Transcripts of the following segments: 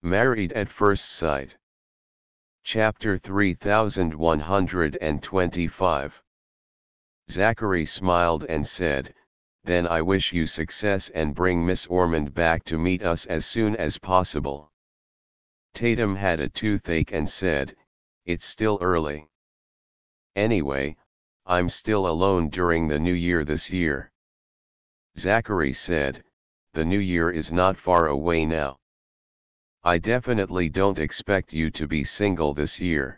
Married at First Sight. Chapter 3125. Zachary smiled and said, "Then I wish you success and bring Miss Ormond back to meet us as soon as possible." Tatum had a toothache and said, "It's still early. Anyway, I'm still alone during the new year this year." Zachary said, "The new year is not far away now. I definitely don't expect you to be single this year.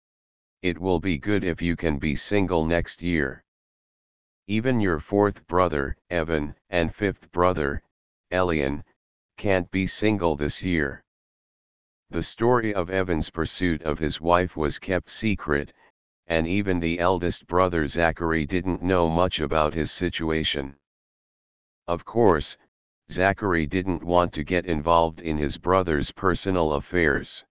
It will be good if you can be single next year. Even your fourth brother, Evan, and fifth brother, Elian, can't be single this year." The story of Evan's pursuit of his wife was kept secret, and even the eldest brother Zachary didn't know much about his situation. Of course, Zachary didn't want to get involved in his brother's personal affairs.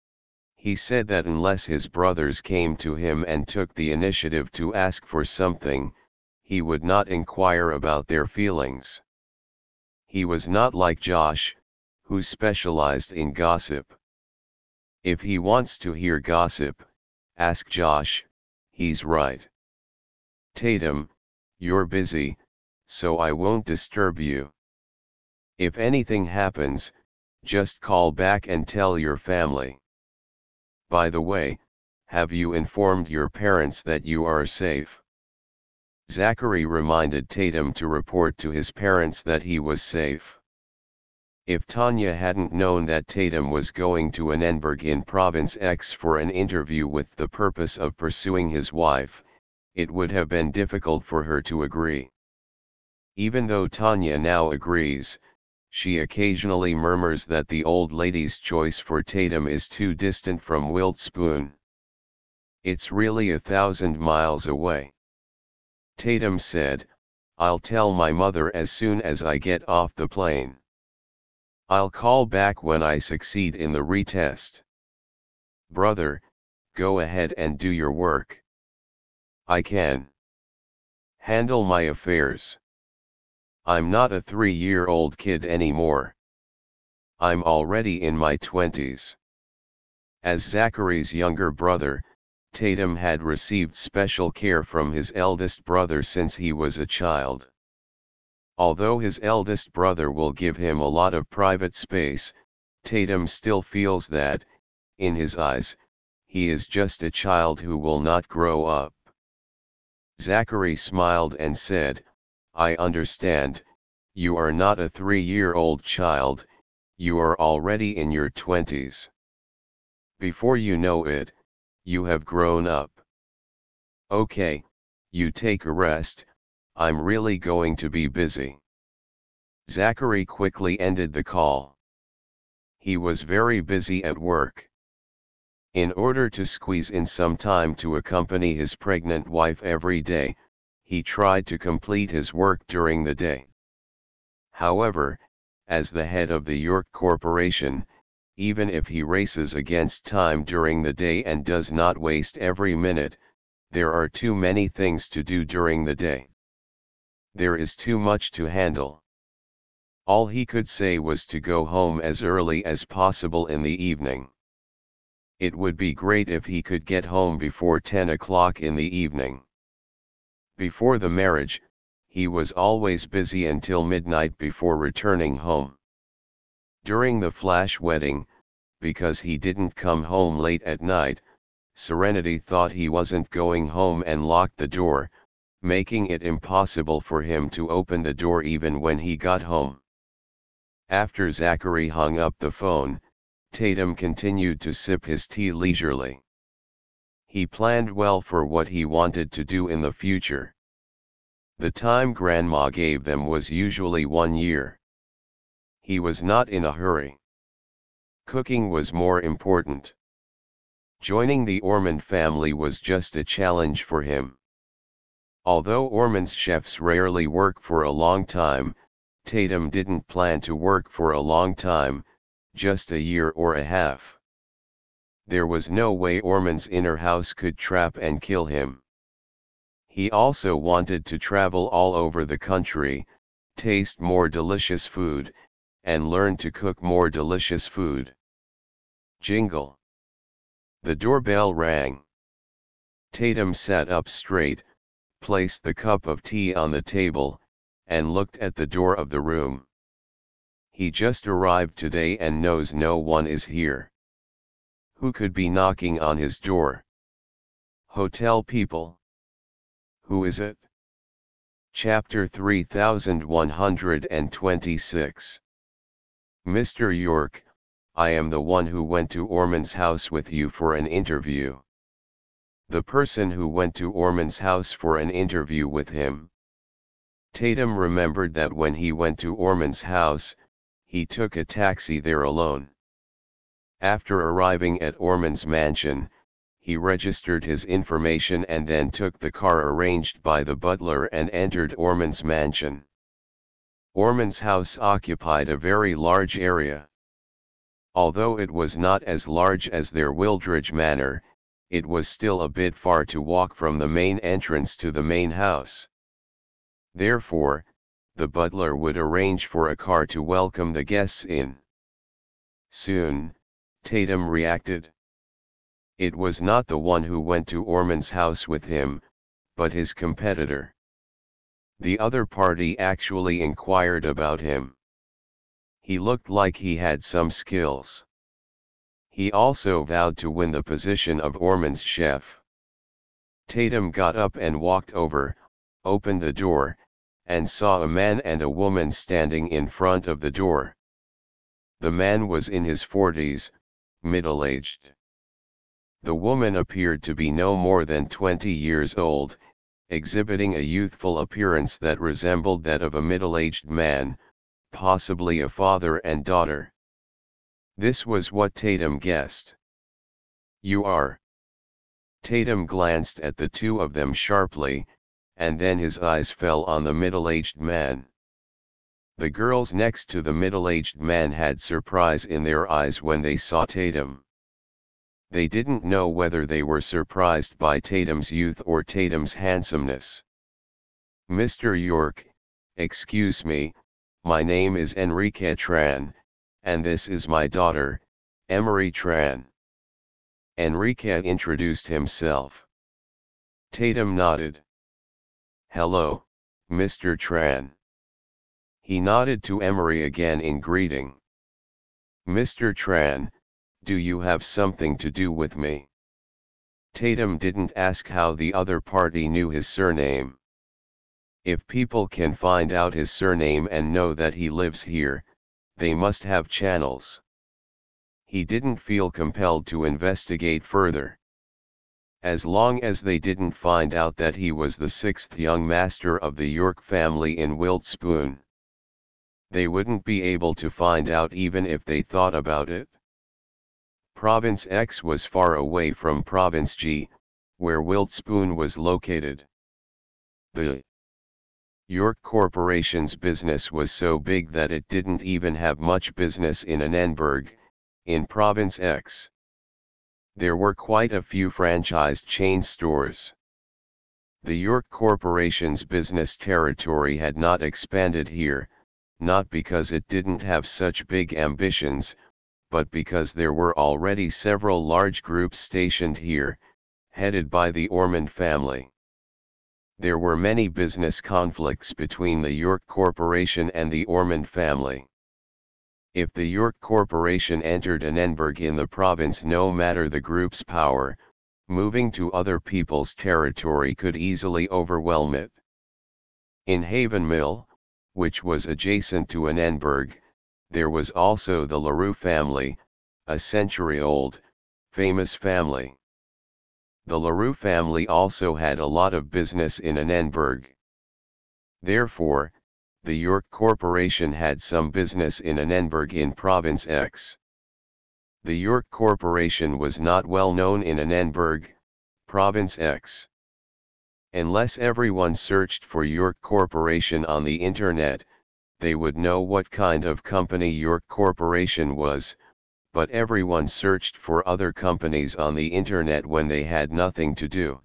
He said that unless his brothers came to him and took the initiative to ask for something, he would not inquire about their feelings. He was not like Josh, who specialized in gossip. If he wants to hear gossip, ask Josh, he's right. "Tatum, you're busy, so I won't disturb you. If anything happens, just call back and tell your family. By the way, have you informed your parents that you are safe?" Zachary reminded Tatum to report to his parents that he was safe. If Tanya hadn't known that Tatum was going to Annenberg in Province X for an interview with the purpose of pursuing his wife, it would have been difficult for her to agree. Even though Tanya now agrees, she occasionally murmurs that the old lady's choice for Tatum is too distant from Wiltspoon. It's really 1,000 miles away. Tatum said, "I'll tell my mother as soon as I get off the plane. I'll call back when I succeed in the retest. Brother, go ahead and do your work. I can handle my affairs. I'm not a 3-year-old kid anymore. I'm already in my 20s. As Zachary's younger brother, Tatum had received special care from his eldest brother since he was a child. Although his eldest brother will give him a lot of private space, Tatum still feels that, in his eyes, he is just a child who will not grow up. Zachary smiled and said, "I understand, you are not a 3-year-old child, you are already in your 20s. Before you know it, you have grown up. Okay, you take a rest, I'm really going to be busy." Zachary quickly ended the call. He was very busy at work. In order to squeeze in some time to accompany his pregnant wife every day, he tried to complete his work during the day. However, as the head of the York Corporation, even if he races against time during the day and does not waste every minute, there are too many things to do during the day. There is too much to handle. All he could say was to go home as early as possible in the evening. It would be great if he could get home before 10 o'clock in the evening. Before the marriage, he was always busy until midnight before returning home. During the flash wedding, because he didn't come home late at night, Serenity thought he wasn't going home and locked the door, making it impossible for him to open the door even when he got home. After Zachary hung up the phone, Tatum continued to sip his tea leisurely. He planned well for what he wanted to do in the future. The time Grandma gave them was usually 1 year. He was not in a hurry. Cooking was more important. Joining the Ormond family was just a challenge for him. Although Ormond's chefs rarely work for a long time, Tatum didn't plan to work for a long time, just a year or a half. There was no way Ormond's inner house could trap and kill him. He also wanted to travel all over the country, taste more delicious food, and learn to cook more delicious food. Jingle. The doorbell rang. Tatum sat up straight, placed the cup of tea on the table, and looked at the door of the room. He just arrived today and knows no one is here. Who could be knocking on his door? Hotel people. Who is it? Chapter 3126. Mr. York, I am the one who went to Ormond's house with you for an interview. The person who went to Ormond's house for an interview with him. Tatum remembered that when he went to Ormond's house, he took a taxi there alone. After arriving at Ormond's mansion, he registered his information and then took the car arranged by the butler and entered Ormond's mansion. Ormond's house occupied a very large area. Although it was not as large as their Wildridge Manor, it was still a bit far to walk from the main entrance to the main house. Therefore, the butler would arrange for a car to welcome the guests in. Soon, Tatum reacted. It was not the one who went to Ormond's house with him, but his competitor. The other party actually inquired about him. He looked like he had some skills. He also vowed to win the position of Ormond's chef. Tatum got up and walked over, opened the door, and saw a man and a woman standing in front of the door. The man was in his 40s, middle-aged. The woman appeared to be no more than 20 years old, exhibiting a youthful appearance that resembled that of a middle-aged man, possibly a father and daughter. This was what Tatum guessed. You are. Tatum glanced at the two of them sharply, and then his eyes fell on the middle-aged man. The girls next to the middle-aged man had surprise in their eyes when they saw Tatum. They didn't know whether they were surprised by Tatum's youth or Tatum's handsomeness. Mr. York, excuse me, my name is Enrique Tran, and this is my daughter, Emery Tran. Enrique introduced himself. Tatum nodded. Hello, Mr. Tran. He nodded to Emery again in greeting. Mr. Tran, do you have something to do with me? Tatum didn't ask how the other party knew his surname. If people can find out his surname and know that he lives here, they must have channels. He didn't feel compelled to investigate further. As long as they didn't find out that he was the sixth young master of the York family in Wiltspoon, they wouldn't be able to find out even if they thought about it. Province X was far away from Province G, where Wiltspoon was located. The York Corporation's business was so big that it didn't even have much business in Annenberg, in Province X. There were quite a few franchised chain stores. The York Corporation's business territory had not expanded here, not because it didn't have such big ambitions, but because there were already several large groups stationed here, headed by the Ormond family. There were many business conflicts between the York Corporation and the Ormond family. If the York Corporation entered Annenberg in the province, no matter the group's power, moving to other people's territory could easily overwhelm it. In Haven Mill, which was adjacent to Annenberg, there was also the LaRue family, a century-old, famous family. The LaRue family also had a lot of business in Annenberg. Therefore, the York Corporation had some business in Annenberg in Province X. The York Corporation was not well known in Annenberg, Province X. Unless everyone searched for York Corporation on the internet, they would know what kind of company York Corporation was, but everyone searched for other companies on the internet when they had nothing to do.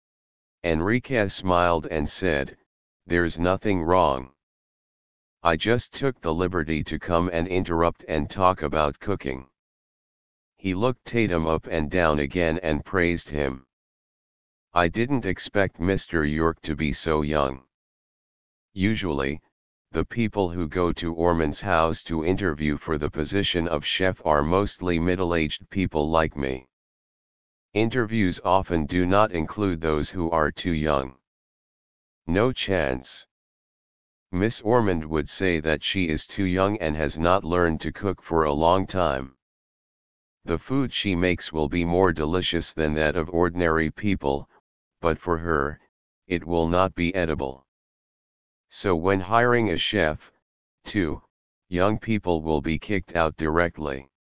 Enrique smiled and said, "There's nothing wrong. I just took the liberty to come and interrupt and talk about cooking." He looked Tatum up and down again and praised him. I didn't expect Mr. York to be so young. Usually, the people who go to Ormond's house to interview for the position of chef are mostly middle-aged people like me. Interviews often do not include those who are too young. No chance. Miss Ormond would say that she is too young and has not learned to cook for a long time. The food she makes will be more delicious than that of ordinary people, but for her, it will not be edible. So when hiring a chef, too, young people will be kicked out directly.